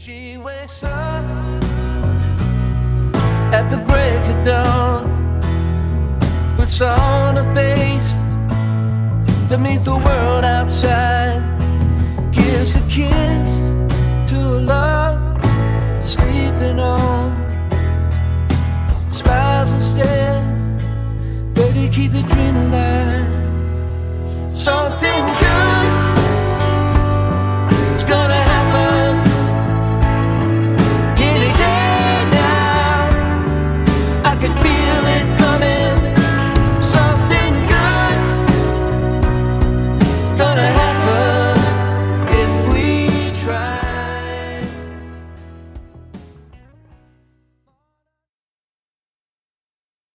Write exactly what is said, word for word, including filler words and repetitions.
She wakes up at the break of dawn, puts on a face to meet the world outside.